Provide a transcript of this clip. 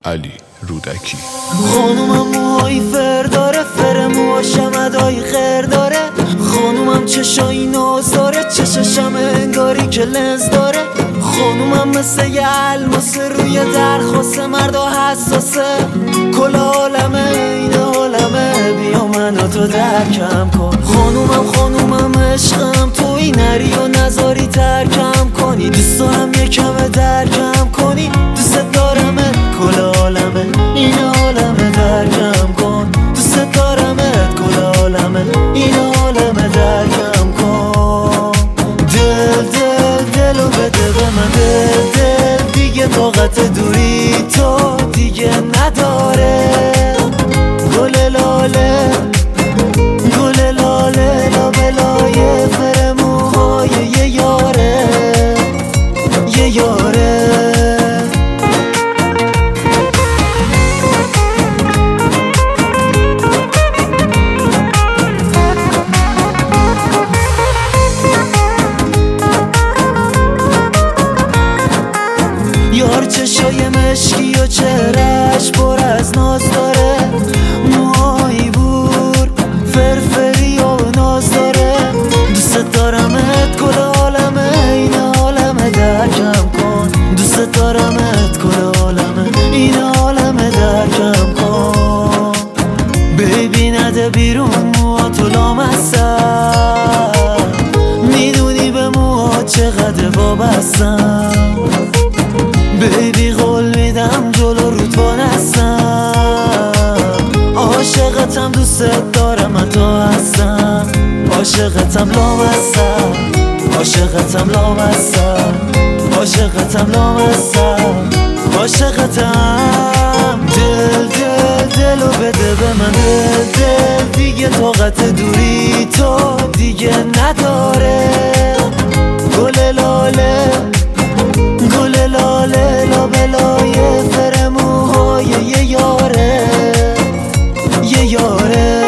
علی رودکی. خانومم موهای فر داره، فر موهاشم ادای خیر داره. خانومم چشایی ناز داره، چششم انگاری که لنز داره. خانومم مثل یه الماسه روی درخواست مردا حساسه. کل عالمه این عالمه، بیا منو تو درکم کن. خانومم عشقم، توی نری و نزاری ترکم کنی. دوست دارم یه کمه درکم کنی، دوست دارمت کل عالمه این عالمه درکم کن. دوست دارمت کل عالمه این عالمه درکم کن. دلو بده به من، دل دیگه طاقت دوری تو دیگه نداره. گل لاله لابلای فر موهای یه یاره. یار چشای مشکی و چهرش پر از ناز داره. موهای بور فرفری و ناز داره. دوست دارمت کل عالمه این عالمه درکم کن. دوست دارمت کل عالمه این عالمه درکم کن. بیبی نده بیرون موهاتو لامصم، میدونی به موها چقدر وابستم. بیبی قول میدم جلو رود وانستم. عاشقتم دوست دارم من تو هستم. عاشقتم لامصم، عاشقتم لامصم، عاشقتم لامصم، عاشقتم. دلو بده به من، دل دیگه طاقت دوری تو دیگه نداره. گل لاله لابلای فر موهای یه یاره.